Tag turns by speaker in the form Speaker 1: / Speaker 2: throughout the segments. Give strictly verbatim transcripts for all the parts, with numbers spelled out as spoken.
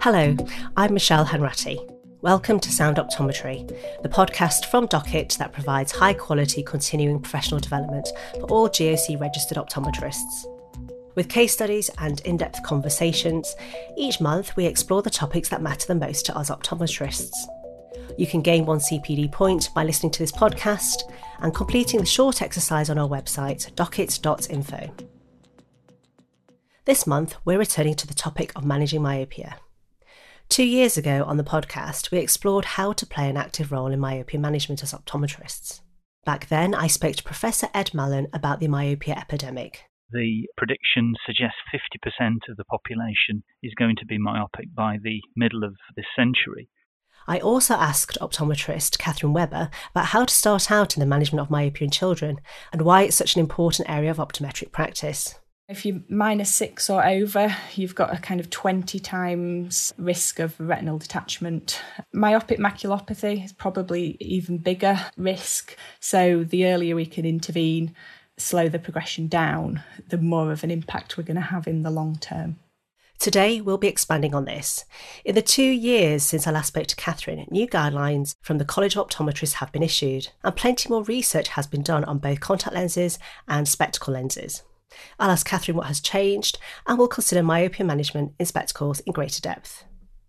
Speaker 1: Hello, I'm Michelle Hanratty. Welcome to Sound Optometry, the podcast from Docket that provides high-quality continuing professional development for all G O C registered optometrists. With case studies and in-depth conversations, each month we explore the topics that matter the most to us optometrists. You can gain one C P D point by listening to this podcast and completing the short exercise on our website, docket dot info. This month, we're returning to the topic of managing myopia. Two years ago on the podcast, we explored how to play an active role in myopia management as optometrists. Back then, I spoke to Professor Ed Mallon about the myopia epidemic.
Speaker 2: The prediction suggests fifty percent of the population is going to be myopic by the middle of this century.
Speaker 1: I also asked optometrist Catherine Webber about how to start out in the management of myopia in children and why it's such an important area of optometric practice.
Speaker 3: If you're minus six or over, you've got a kind of twenty times risk of retinal detachment. Myopic maculopathy is probably even bigger risk. So the earlier we can intervene, slow the progression down, the more of an impact we're going to have in the long term.
Speaker 1: Today, we'll be expanding on this. In the two years since I last spoke to Catherine, new guidelines from the College of Optometrists have been issued, and plenty more research has been done on both contact lenses and spectacle lenses. I'll ask Catherine what has changed, and we'll consider myopia management in spectacles in greater depth.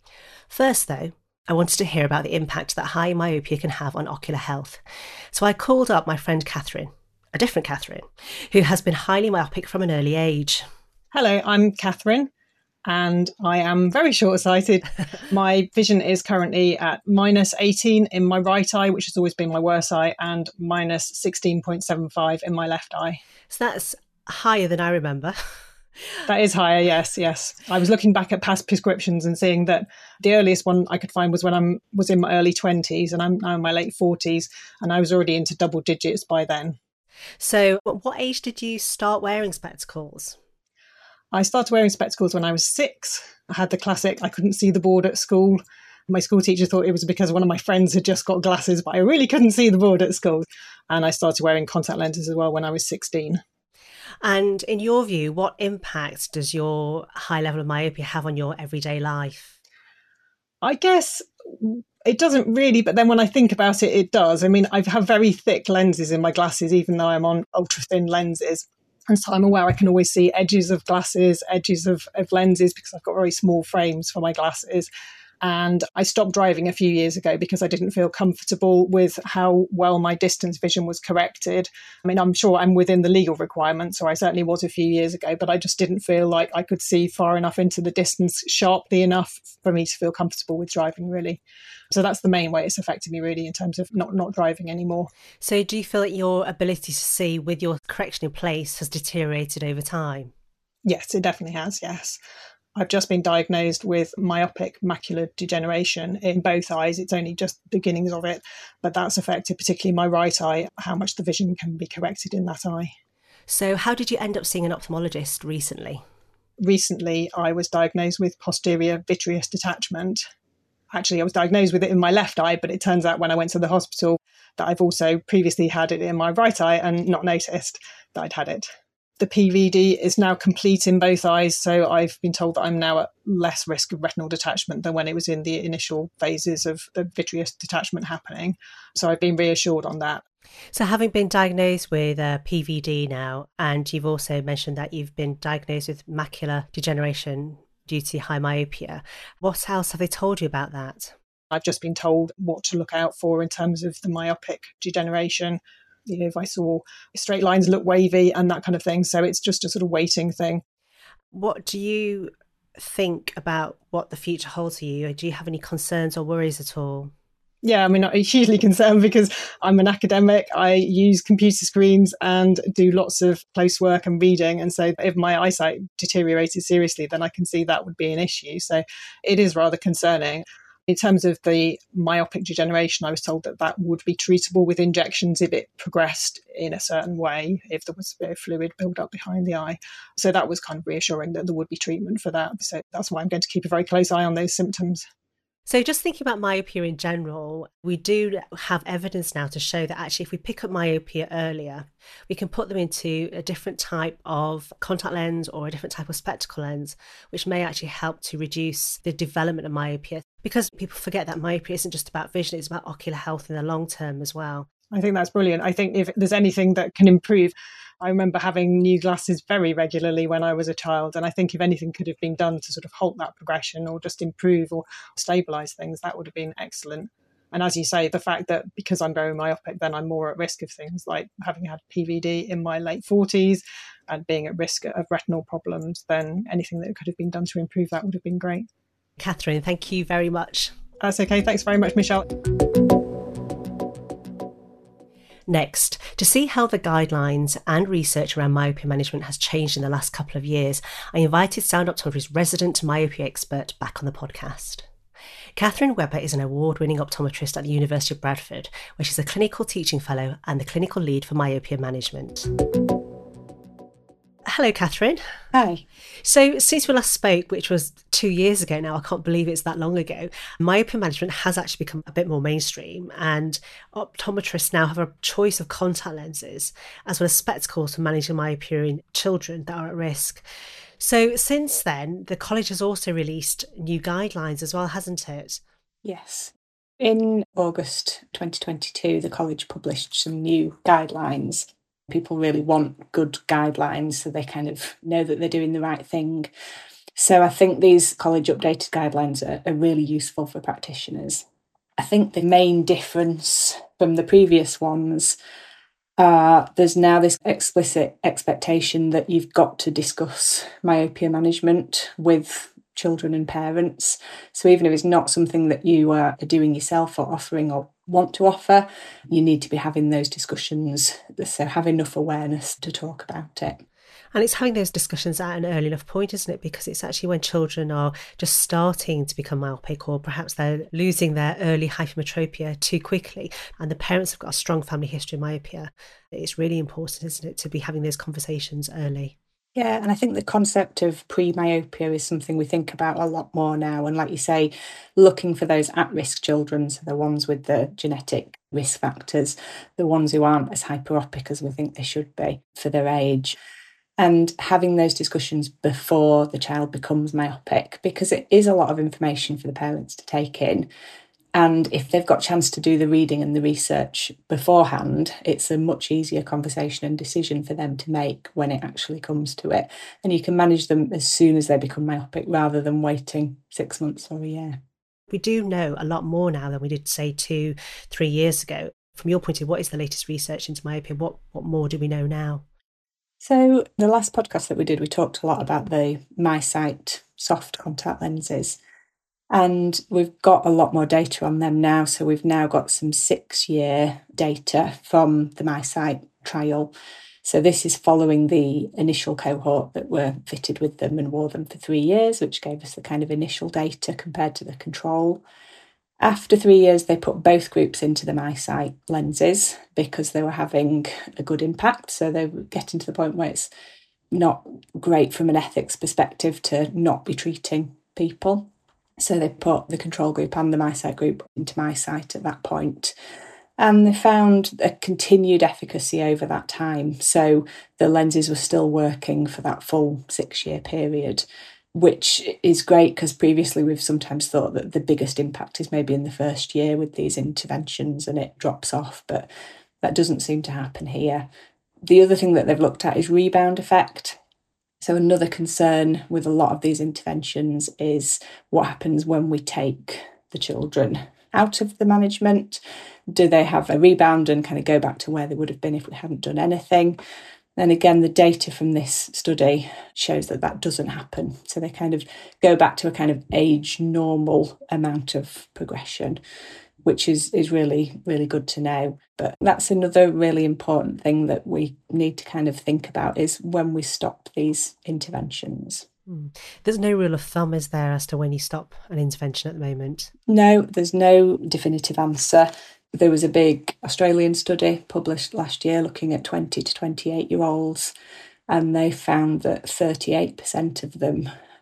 Speaker 1: First, though, I wanted to hear about the impact that high myopia can have on ocular health. So I called up my friend Catherine, a different Catherine, who has been highly myopic from an early age.
Speaker 4: Hello, I'm Catherine. And I am very short-sighted. My vision is currently at minus eighteen in my right eye, which has always been my worst eye, and minus sixteen point seven five in my left eye.
Speaker 1: So that's higher than I remember.
Speaker 4: That is higher, yes, yes. I was looking back at past prescriptions and seeing that the earliest one I could find was when I was in my early twenties, and I'm now in my late forties, and I was already into double digits by then.
Speaker 1: So at what age did you start wearing spectacles?
Speaker 4: I started wearing spectacles when I was six. I had the classic, I couldn't see the board at school. My school teacher thought it was because one of my friends had just got glasses, but I really couldn't see the board at school. And I started wearing contact lenses as well when I was sixteen.
Speaker 1: And in your view, what impact does your high level of myopia have on your everyday life?
Speaker 4: I guess it doesn't really, but then when I think about it, it does. I mean, I have very thick lenses in my glasses, even though I'm on ultra thin lenses. And so I'm aware I can always see edges of glasses, edges of, of lenses, because I've got very small frames for my glasses. And I stopped driving a few years ago because I didn't feel comfortable with how well my distance vision was corrected. I mean, I'm sure I'm within the legal requirements, or I certainly was a few years ago, but I just didn't feel like I could see far enough into the distance sharply enough for me to feel comfortable with driving, really. So that's the main way it's affected me, really, in terms of not, not driving anymore.
Speaker 1: So do you feel that your ability to see with your correction in place has deteriorated over time?
Speaker 4: Yes, it definitely has, yes. I've just been diagnosed with myopic macular degeneration in both eyes. It's only just beginnings of it, but that's affected particularly my right eye, how much the vision can be corrected in that eye.
Speaker 1: So how did you end up seeing an ophthalmologist recently?
Speaker 4: Recently, I was diagnosed with posterior vitreous detachment. Actually, I was diagnosed with it in my left eye, but it turns out when I went to the hospital that I've also previously had it in my right eye and not noticed that I'd had it. The P V D is now complete in both eyes, so I've been told that I'm now at less risk of retinal detachment than when it was in the initial phases of the vitreous detachment happening. So I've been reassured on that.
Speaker 1: So having been diagnosed with uh, P V D now, and you've also mentioned that you've been diagnosed with macular degeneration due to high myopia, what else have they told you about that?
Speaker 4: I've just been told what to look out for in terms of the myopic degeneration. You know, if I saw straight lines look wavy and that kind of thing. So it's just a sort of waiting thing.
Speaker 1: What do you think about what the future holds for you? Do you have any concerns or worries at all?
Speaker 4: Yeah, I mean, I'm hugely concerned because I'm an academic. I use computer screens and do lots of close work and reading. And so if my eyesight deteriorated seriously, then I can see that would be an issue. So it is rather concerning. In terms of the myopic degeneration, I was told that that would be treatable with injections if it progressed in a certain way, if there was a bit of fluid build up behind the eye. So that was kind of reassuring that there would be treatment for that. So that's why I'm going to keep a very close eye on those symptoms.
Speaker 1: So just thinking about myopia in general, we do have evidence now to show that actually if we pick up myopia earlier, we can put them into a different type of contact lens or a different type of spectacle lens, which may actually help to reduce the development of myopia. Because people forget that myopia isn't just about vision, it's about ocular health in the long term as well.
Speaker 4: I think that's brilliant. I think if there's anything that can improve, I remember having new glasses very regularly when I was a child. And I think if anything could have been done to sort of halt that progression or just improve or stabilise things, that would have been excellent. And as you say, the fact that because I'm very myopic, then I'm more at risk of things like having had P V D in my late forties and being at risk of retinal problems, then anything that could have been done to improve that would have been great.
Speaker 1: Catherine, thank you very much.
Speaker 4: That's okay. Thanks very much, Michelle.
Speaker 1: Next, to see how the guidelines and research around myopia management has changed in the last couple of years, I invited Sound Optometry's resident myopia expert back on the podcast. Catherine Webber is an award-winning optometrist at the University of Bradford, where she's a clinical teaching fellow and the clinical lead for myopia management. Hello, Catherine.
Speaker 5: Hi.
Speaker 1: So since we last spoke, which was two years ago now, I can't believe it's that long ago, myopia management has actually become a bit more mainstream, and optometrists now have a choice of contact lenses as well as spectacles for managing myopia in children that are at risk. So since then, the college has also released new guidelines as well, hasn't it?
Speaker 5: Yes. In August twenty twenty-two, the college published some new guidelines. People really want good guidelines so they kind of know that they're doing the right thing. So I think these college updated guidelines are, are really useful for practitioners. I think the main difference from the previous ones Uh, there's now this explicit expectation that you've got to discuss myopia management with children and parents. So even if it's not something that you are doing yourself or offering or want to offer, you need to be having those discussions. So have enough awareness to talk about it.
Speaker 1: And it's having those discussions at an early enough point, isn't it? Because it's actually when children are just starting to become myopic, or perhaps they're losing their early hypermetropia too quickly, and the parents have got a strong family history of myopia. It's really important, isn't it, to be having those conversations early.
Speaker 5: Yeah, and I think the concept of pre-myopia is something we think about a lot more now. And like you say, looking for those at-risk children, so the ones with the genetic risk factors, the ones who aren't as hyperopic as we think they should be for their age. And having those discussions before the child becomes myopic, because it is a lot of information for the parents to take in. And if they've got a chance to do the reading and the research beforehand, it's a much easier conversation and decision for them to make when it actually comes to it. And you can manage them as soon as they become myopic rather than waiting six months or a year.
Speaker 1: We do know a lot more now than we did, say, two, three years ago. From your point of view, what is the latest research into myopia? What, what more do we know now?
Speaker 5: So the last podcast that we did, we talked a lot about the MiSight soft contact lenses, and we've got a lot more data on them now. So we've now got some six-year data from the MiSight trial. So this is following the initial cohort that were fitted with them and wore them for three years, which gave us the kind of initial data compared to the control. After three years, they put both groups into the MiSight lenses because they were having a good impact. So they were getting to the point where it's not great from an ethics perspective to not be treating people. So they put the control group and the MiSight group into MiSight at that point. And they found a continued efficacy over that time. So the lenses were still working for that full six-year period, which is great because previously we've sometimes thought that the biggest impact is maybe in the first year with these interventions and it drops off, but that doesn't seem to happen here. The other thing that they've looked at is rebound effect. So another concern with a lot of these interventions is what happens when we take the children out of the management. Do they have a rebound and kind of go back to where they would have been if we hadn't done anything? And again, the data from this study shows that that doesn't happen. So they kind of go back to a kind of age normal amount of progression, which is, is really, really good to know. But that's another really important thing that we need to kind of think about is when we stop these interventions.
Speaker 1: Mm. There's no rule of thumb, is there, as to when you stop an intervention at the moment?
Speaker 5: No, there's no definitive answer. There was a big Australian study published last year looking at twenty to twenty-eight year olds, and they found that thirty-eight percent of them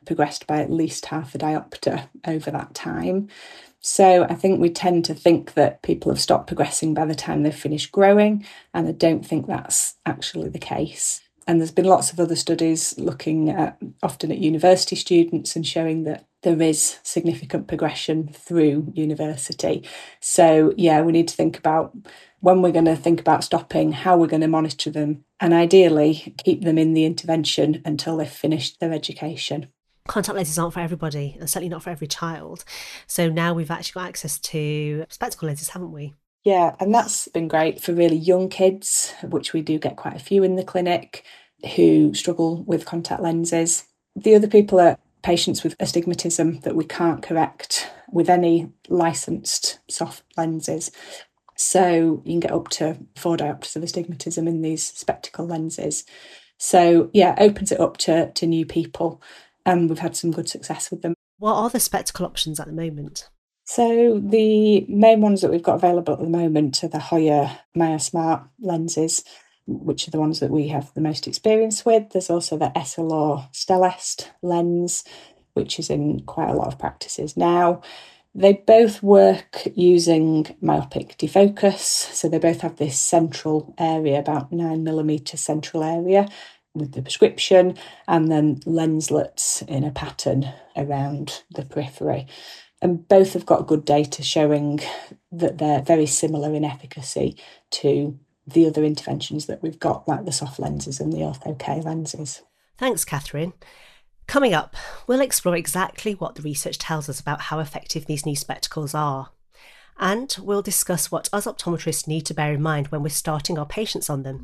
Speaker 5: progressed by at least half a diopter over that time. So I think we tend to think that people have stopped progressing by the time they've finished growing, and I don't think that's actually the case. And there's been lots of other studies looking at, often at university students, and showing that there is significant progression through university. So yeah, we need to think about when we're going to think about stopping, how we're going to monitor them, and ideally keep them in the intervention until they've finished their education.
Speaker 1: Contact lenses aren't for everybody, and certainly not for every child. So now we've actually got access to spectacle lenses, haven't we?
Speaker 5: Yeah, and that's been great for really young kids, which we do get quite a few in the clinic, who struggle with contact lenses. The other people are patients with astigmatism that we can't correct with any licensed soft lenses. So you can get up to four diopters of astigmatism in these spectacle lenses. So yeah, it opens it up to, to new people, and we've had some good success with them.
Speaker 1: What are the spectacle options at the moment?
Speaker 5: So the main ones that we've got available at the moment are the Hoya MyoSmart lenses, which are the ones that we have the most experience with. There's also the Essilor Stellest lens, which is in quite a lot of practices now. They both work using myopic defocus, so they both have this central area, about nine millimetre central area with the prescription, and then lenslets in a pattern around the periphery. And both have got good data showing that they're very similar in efficacy to the other interventions that we've got, like the soft lenses and the Ortho-K lenses.
Speaker 1: Thanks, Catherine. Coming up, we'll explore exactly what the research tells us about how effective these new spectacles are. And we'll discuss what us optometrists need to bear in mind when we're starting our patients on them.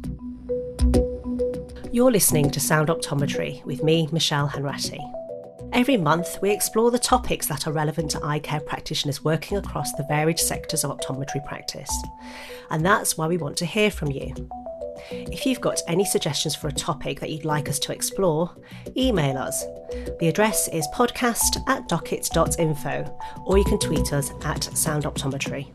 Speaker 1: You're listening to Sound Optometry with me, Michelle Hanratty. Every month, we explore the topics that are relevant to eye care practitioners working across the varied sectors of optometry practice. And that's why we want to hear from you. If you've got any suggestions for a topic that you'd like us to explore, email us. The address is podcast at docket dot info, or you can tweet us at Sound Optometry.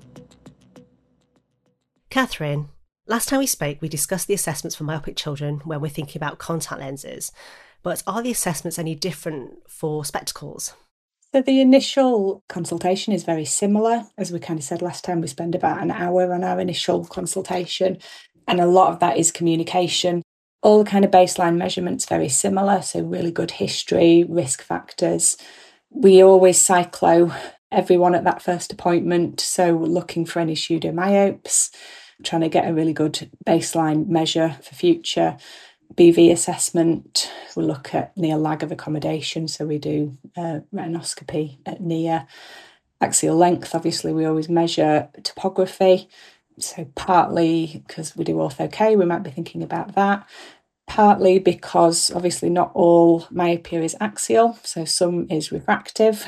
Speaker 1: Catherine, last time we spoke, we discussed the assessments for myopic children when we're thinking about contact lenses. But are the assessments any different for spectacles?
Speaker 5: So the initial consultation is very similar. As we kind of said last time, we spend about an hour on our initial consultation, and a lot of that is communication. All the kind of baseline measurements very similar, so really good history, risk factors. We always cyclo everyone at that first appointment, so we're looking for any pseudomyopes, trying to get a really good baseline measure for future. B V assessment, we look at near lag of accommodation, so we do uh, retinoscopy at near. Axial length, obviously we always measure topography, so partly because we do Ortho-K, we might be thinking about that. Partly because obviously not all myopia is axial, so some is refractive,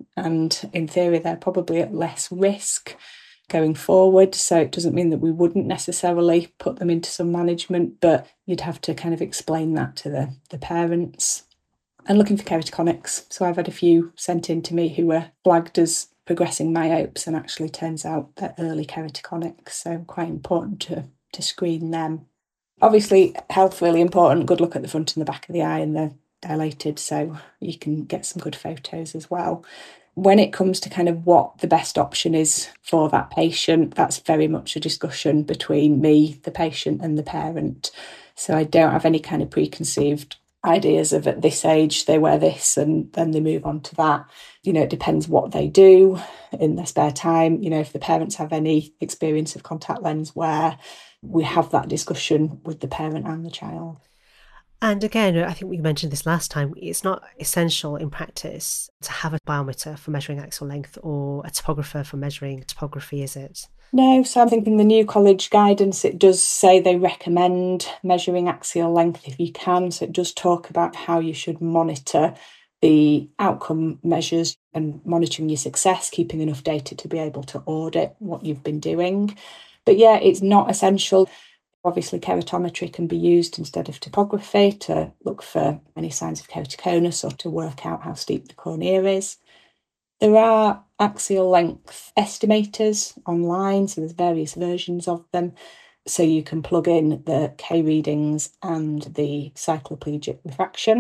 Speaker 5: and in theory they're probably at less risk going forward, so it doesn't mean that we wouldn't necessarily put them into some management, but you'd have to kind of explain that to the, the parents. And looking for keratoconics, so I've had a few sent in to me who were flagged as progressing myopes, and actually turns out they're early keratoconics, so quite important to, to screen them. Obviously health really important, good look at the front and the back of the eye, and they're dilated, so you can get some good photos as well. When it comes to kind of what the best option is for that patient, that's very much a discussion between me, the patient, and the parent. So I don't have any kind of preconceived ideas of at this age they wear this and then they move on to that. You know, it depends what they do in their spare time. You know, if the parents have any experience of contact lens wear, we have that discussion with the parent and the child.
Speaker 1: And again, I think we mentioned this last time, it's not essential in practice to have a biometer for measuring axial length or a topographer for measuring topography, is it?
Speaker 5: No, so I'm thinking the new college guidance, it does say they recommend measuring axial length if you can. So it does talk about how you should monitor the outcome measures and monitoring your success, keeping enough data to be able to audit what you've been doing. But yeah, it's not essential. Obviously, keratometry can be used instead of topography to look for any signs of keratoconus or to work out how steep the cornea is. There are axial length estimators online, so there's various versions of them. So you can plug in the K readings and the cycloplegic refraction.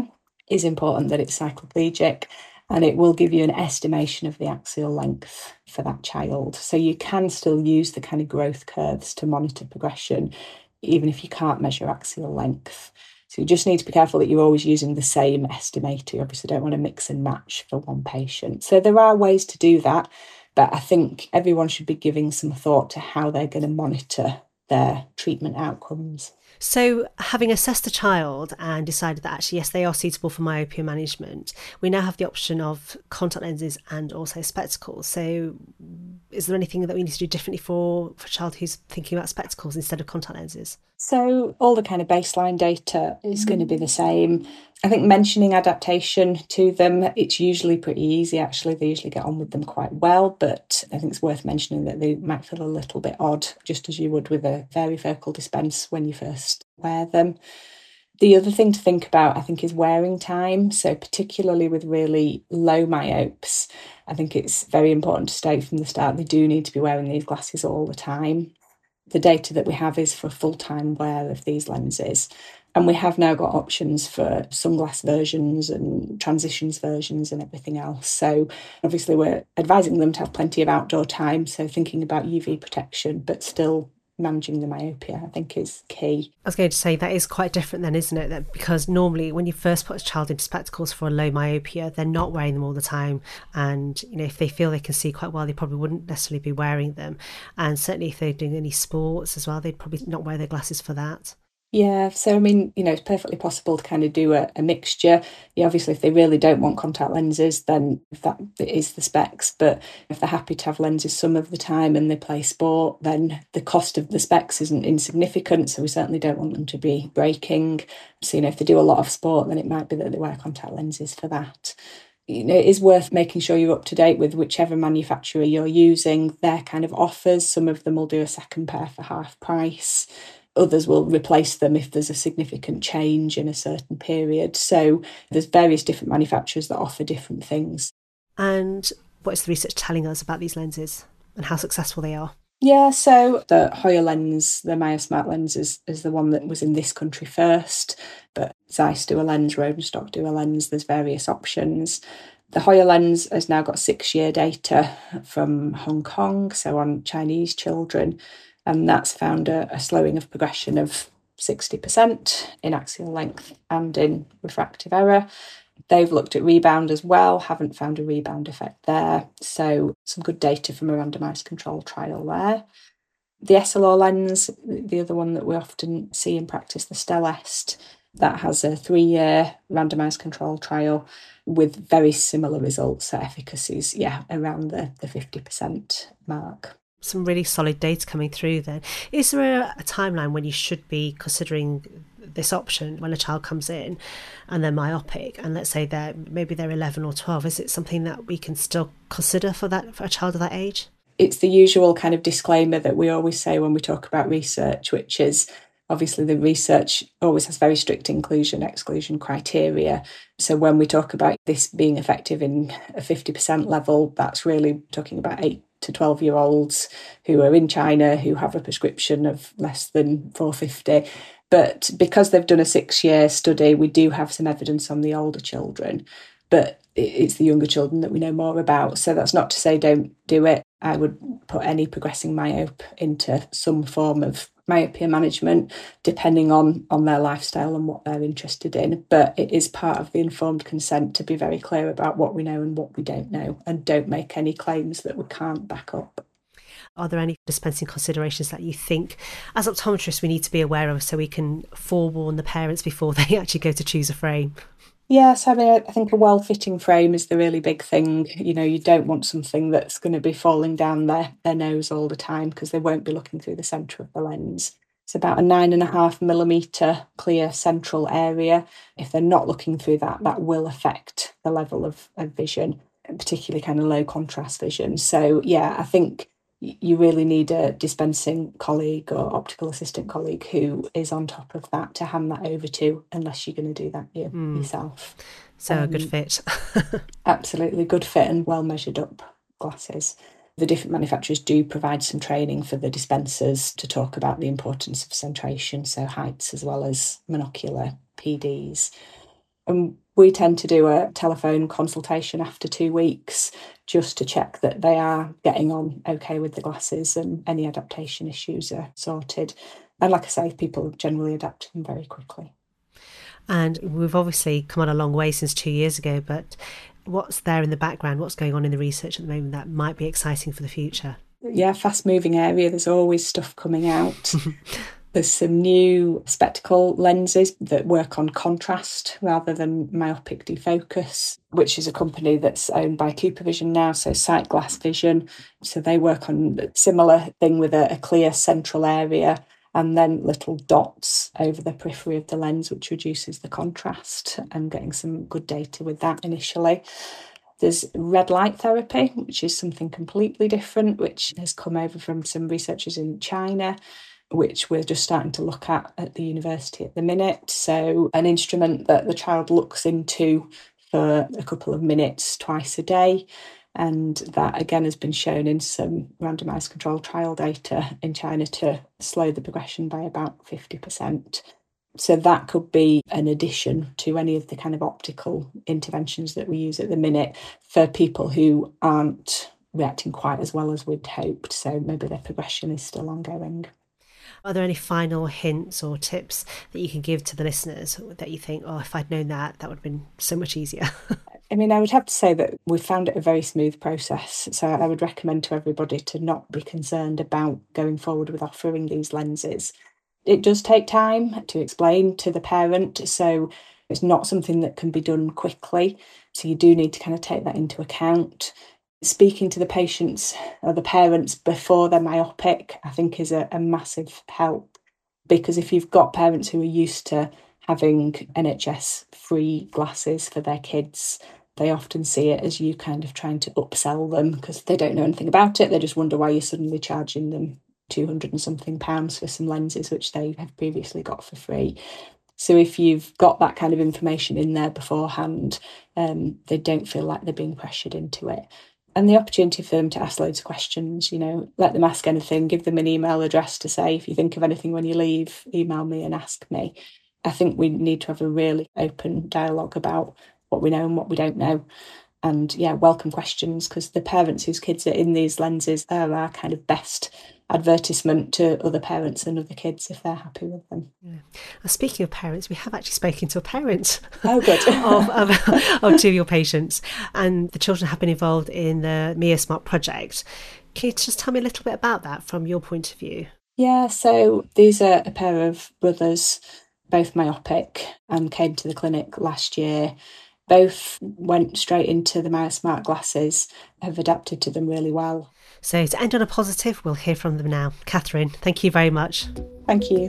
Speaker 5: is important that it's cycloplegic, and it will give you an estimation of the axial length for that child. So you can still use the kind of growth curves to monitor progression, even if you can't measure axial length. So you just need to be careful that you're always using the same estimator. You obviously don't want to mix and match for one patient. So there are ways to do that, but I think everyone should be giving some thought to how they're going to monitor their treatment outcomes.
Speaker 1: So having assessed a child and decided that actually, yes, they are suitable for myopia management, we now have the option of contact lenses and also spectacles. So is there anything that we need to do differently for, for a child who's thinking about spectacles instead of contact lenses?
Speaker 5: So all the kind of baseline data is going to be the same. I think mentioning adaptation to them, it's usually pretty easy, actually. They usually get on with them quite well, but I think it's worth mentioning that they might feel a little bit odd, just as you would with a varifocal dispense when you first wear them. The other thing to think about, I think, is wearing time. So particularly with really low myopes, I think it's very important to state from the start they do need to be wearing these glasses all the time. The data that we have is for full-time wear of these lenses. And we have now got options for sunglass versions and transitions versions and everything else. So obviously we're advising them to have plenty of outdoor time. So thinking about U V protection, but still managing the myopia, I think, is key.
Speaker 1: I was going to say that is quite different then, isn't it? That because normally when you first put a child into spectacles for a low myopia, they're not wearing them all the time. And, you know, if they feel they can see quite well, they probably wouldn't necessarily be wearing them. And certainly if they're doing any sports as well, they'd probably not wear their glasses for that.
Speaker 5: Yeah, so I mean, you know, it's perfectly possible to kind of do a, a mixture. Yeah, obviously, if they really don't want contact lenses, then if that is the specs. But if they're happy to have lenses some of the time and they play sport, then the cost of the specs isn't insignificant. So we certainly don't want them to be breaking. So, you know, if they do a lot of sport, then it might be that they wear contact lenses for that. You know, it is worth making sure you're up to date with whichever manufacturer you're using, their kind of offers. Some of them will do a second pair for half price. Others will replace them if there's a significant change in a certain period. So there's various different manufacturers that offer different things.
Speaker 1: And what is the research telling us about these lenses and how successful they are?
Speaker 5: Yeah, so the Hoya lens, the MyoSmart lens, is, is the one that was in this country first, but Zeiss do a lens, Rodenstock do a lens, there's various options. The Hoya lens has now got six-year data from Hong Kong, so on Chinese children, and that's found a, a slowing of progression of sixty percent in axial length and in refractive error. They've looked at rebound as well, haven't found a rebound effect there. So some good data from a randomised control trial there. The Essilor lens, the other one that we often see in practice, the Stellest, that has a three-year randomised control trial with very similar results. So efficacies, yeah, around the, the fifty percent mark.
Speaker 1: Some really solid data coming through then. Is there a, a timeline when you should be considering this option when a child comes in and they're myopic, and let's say they're maybe they're eleven or twelve? Is it something that we can still consider for that for a child of that age?
Speaker 5: It's the usual kind of disclaimer that we always say when we talk about research, which is obviously the research always has very strict inclusion exclusion criteria. So when we talk about this being effective in a fifty percent level, that's really talking about eight to twelve year olds who are in China who have a prescription of less than four hundred fifty. But because they've done a six-year study, we do have some evidence on the older children, but it's the younger children that we know more about. So that's not to say don't do it. I would put any progressing myope into some form of myopia management, depending on, on their lifestyle and what they're interested in. But it is part of the informed consent to be very clear about what we know and what we don't know, and don't make any claims that we can't back up.
Speaker 1: Are there any dispensing considerations that you think, as optometrists, we need to be aware of so we can forewarn the parents before they actually go to choose a frame?
Speaker 5: Yes, I mean, I think a well-fitting frame is the really big thing. You know, you don't want something that's going to be falling down their, their nose all the time, because they won't be looking through the centre of the lens. It's about a nine and a half millimetre clear central area. If they're not looking through that, that will affect the level of, of vision, particularly kind of low contrast vision. So, yeah, I think you really need a dispensing colleague or optical assistant colleague who is on top of that to hand that over to, unless you're going to do that you, mm. yourself.
Speaker 1: So
Speaker 5: um,
Speaker 1: a good fit.
Speaker 5: Absolutely, good fit and well measured up glasses. The different manufacturers do provide some training for the dispensers to talk about the importance of centration, so heights as well as monocular P Ds. And we tend to do a telephone consultation after two weeks just to check that they are getting on okay with the glasses and any adaptation issues are sorted. And like I say, people generally adapt to them very quickly.
Speaker 1: And we've obviously come on a long way since two years ago, but what's there in the background? What's going on in the research at the moment that might be exciting for the future?
Speaker 5: Yeah, fast moving area. There's always stuff coming out. There's some new spectacle lenses that work on contrast rather than myopic defocus, which is a company that's owned by Cooper Vision now, so Sightglass Vision. So they work on a similar thing with a, a clear central area and then little dots over the periphery of the lens, which reduces the contrast, and getting some good data with that initially. There's red light therapy, which is something completely different, which has come over from some researchers in China, which we're just starting to look at at the university at the minute. So an instrument that the child looks into for a couple of minutes twice a day. And that, again, has been shown in some randomised controlled trial data in China to slow the progression by about fifty percent. So that could be an addition to any of the kind of optical interventions that we use at the minute for people who aren't reacting quite as well as we'd hoped. So maybe their progression is still ongoing.
Speaker 1: Are there any final hints or tips that you can give to the listeners that you think, oh, if I'd known that, that would have been so much easier?
Speaker 5: I mean, I would have to say that we found it a very smooth process. So I would recommend to everybody to not be concerned about going forward with offering these lenses. It does take time to explain to the parent, so it's not something that can be done quickly. So you do need to kind of take that into account. Speaking to the patients or the parents before they're myopic, I think, is a, a massive help, because if you've got parents who are used to having N H S-free glasses for their kids, they often see it as you kind of trying to upsell them because they don't know anything about it. They just wonder why you're suddenly charging them two hundred and something pounds for some lenses which they have previously got for free. So if you've got that kind of information in there beforehand, um, they don't feel like they're being pressured into it. And the opportunity for them to ask loads of questions, you know, let them ask anything, give them an email address to say, if you think of anything when you leave, email me and ask me. I think we need to have a really open dialogue about what we know and what we don't know. And yeah, welcome questions, because the parents whose kids are in these lenses are our kind of best advertisement to other parents and other kids if they're happy with them.
Speaker 1: Yeah. Speaking of parents, we have actually spoken to a parent
Speaker 5: oh, good.
Speaker 1: of, of, of two of your patients, and the children have been involved in the Mia Smart project. Can you just tell me a little bit about that from your point of view?
Speaker 5: Yeah, so these are a pair of brothers, both myopic, and came to the clinic last year. Both went straight into the Mia Smart glasses, have adapted to them really well.
Speaker 1: So to end on a positive, we'll hear from them now. Catherine, thank you very much.
Speaker 5: Thank you.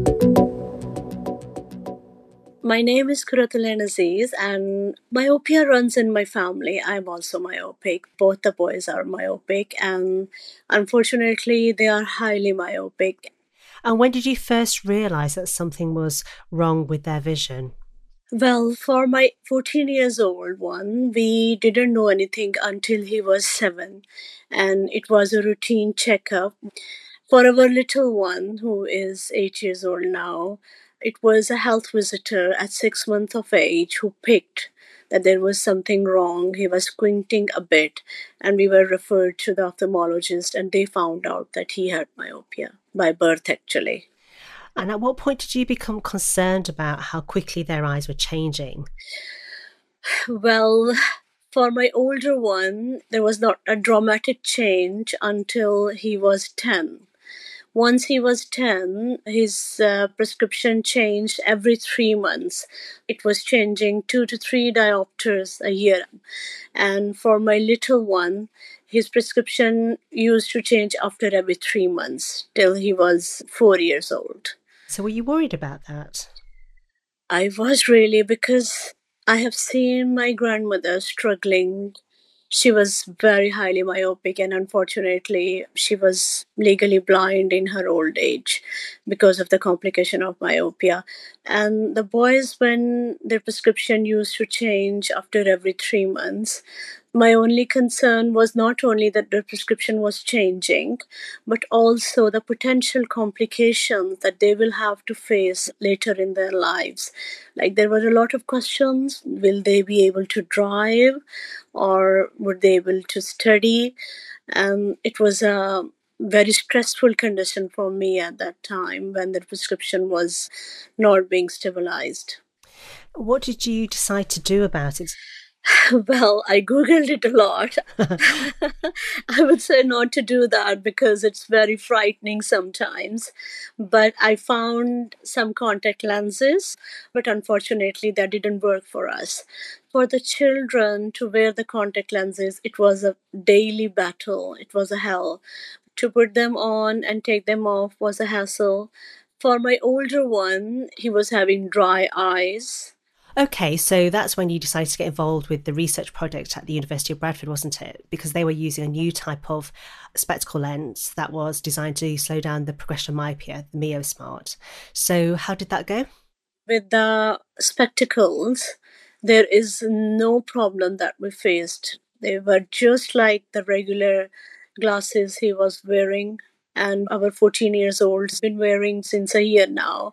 Speaker 6: My name is Kuratulain Aziz, and myopia runs in my family. I'm also myopic. Both the boys are myopic, and unfortunately, they are highly myopic.
Speaker 1: And when did you first realise that something was wrong with their vision?
Speaker 6: Well, for my fourteen years old one, we didn't know anything until he was seven, and it was a routine checkup. For our little one, who is eight years old now, it was a health visitor at six months of age who picked that there was something wrong. He was squinting a bit, and we were referred to the ophthalmologist, and they found out that he had myopia by birth, actually.
Speaker 1: And at what point did you become concerned about how quickly their eyes were changing?
Speaker 6: Well, for my older one, there was not a dramatic change until he was ten. Once he was ten, his uh, prescription changed every three months. It was changing two to three diopters a year. And for my little one, his prescription used to change after every three months till he was four years old.
Speaker 1: So were you worried about that?
Speaker 6: I was really, because I have seen my grandmother struggling. She was very highly myopic, and unfortunately, she was legally blind in her old age because of the complication of myopia. And the boys, when their prescription used to change after every three months, My only concern was not only that the prescription was changing, but also the potential complications that they will have to face later in their lives. Like, there were a lot of questions. Will they be able to drive, or would they be able to study? And it was a very stressful condition for me at that time when the prescription was not being stabilized.
Speaker 1: What did you decide to do about it?
Speaker 6: Well, I Googled it a lot. I would say not to do that because it's very frightening sometimes. But I found some contact lenses, but unfortunately that didn't work for us. For the children to wear the contact lenses, it was a daily battle. It was a hell. To put them on and take them off was a hassle. For my older one, he was having dry eyes.
Speaker 1: Okay, so that's when you decided to get involved with the research project at the University of Bradford, wasn't it? Because they were using a new type of spectacle lens that was designed to slow down the progression of myopia, the MioSmart. So how did that go?
Speaker 6: With the spectacles, there is no problem that we faced. They were just like the regular glasses he was wearing, and our fourteen years old has been wearing since a year now.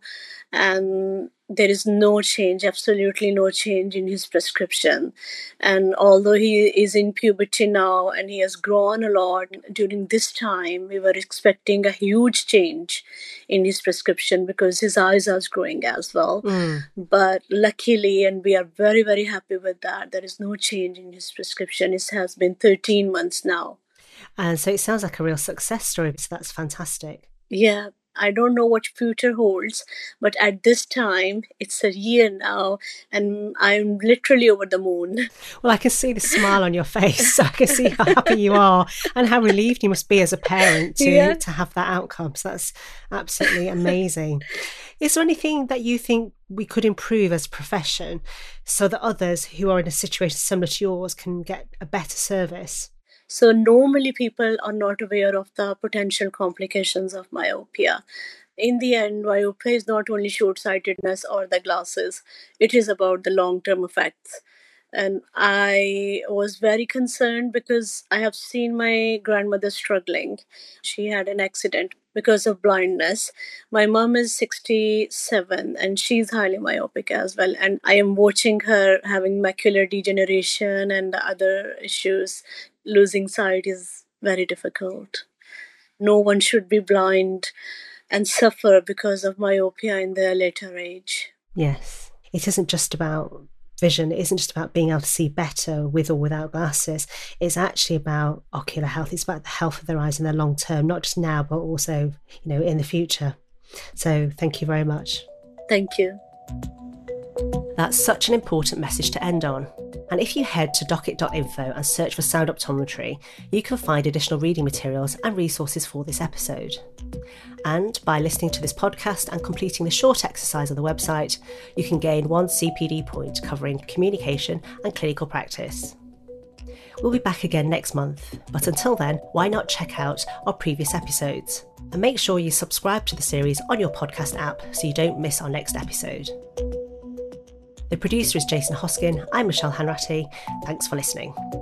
Speaker 6: And there is no change, absolutely no change in his prescription. And although he is in puberty now and he has grown a lot, during this time we were expecting a huge change in his prescription because his eyes are growing as well. Mm. But luckily, and we are very, very happy with that, there is no change in his prescription. It has been thirteen months now.
Speaker 1: And so it sounds like a real success story. So that's fantastic.
Speaker 6: Yeah. I don't know what future holds, but at this time, it's a year now, and I'm literally over the moon.
Speaker 1: Well, I can see the smile on your face. So I can see how happy you are and how relieved you must be as a parent to, yeah. to have that outcome. So that's absolutely amazing. Is there anything that you think we could improve as a profession so that others who are in a situation similar to yours can get a better service?
Speaker 6: So normally people are not aware of the potential complications of myopia. In the end, myopia is not only short-sightedness or the glasses, it is about the long-term effects. And I was very concerned because I have seen my grandmother struggling. She had an accident because of blindness. My mom is sixty-seven and she's highly myopic as well. And I am watching her having macular degeneration and the other issues. Losing sight is very difficult. No one should be blind and suffer because of myopia in their later age.
Speaker 1: Yes, it isn't just about vision. It isn't just about being able to see better with or without glasses. It's actually about ocular health. It's about the health of their eyes in their long term, not just now, but also, you know, in the future. So thank you very much.
Speaker 6: Thank you.
Speaker 1: That's such an important message to end on. And if you head to docket dot info and search for Sound Optometry, you can find additional reading materials and resources for this episode. And by listening to this podcast and completing the short exercise on the website, you can gain one C P D point covering communication and clinical practice. We'll be back again next month, but until then, why not check out our previous episodes? And make sure you subscribe to the series on your podcast app so you don't miss our next episode. The producer is Jason Hoskin. I'm Michelle Hanratty. Thanks for listening.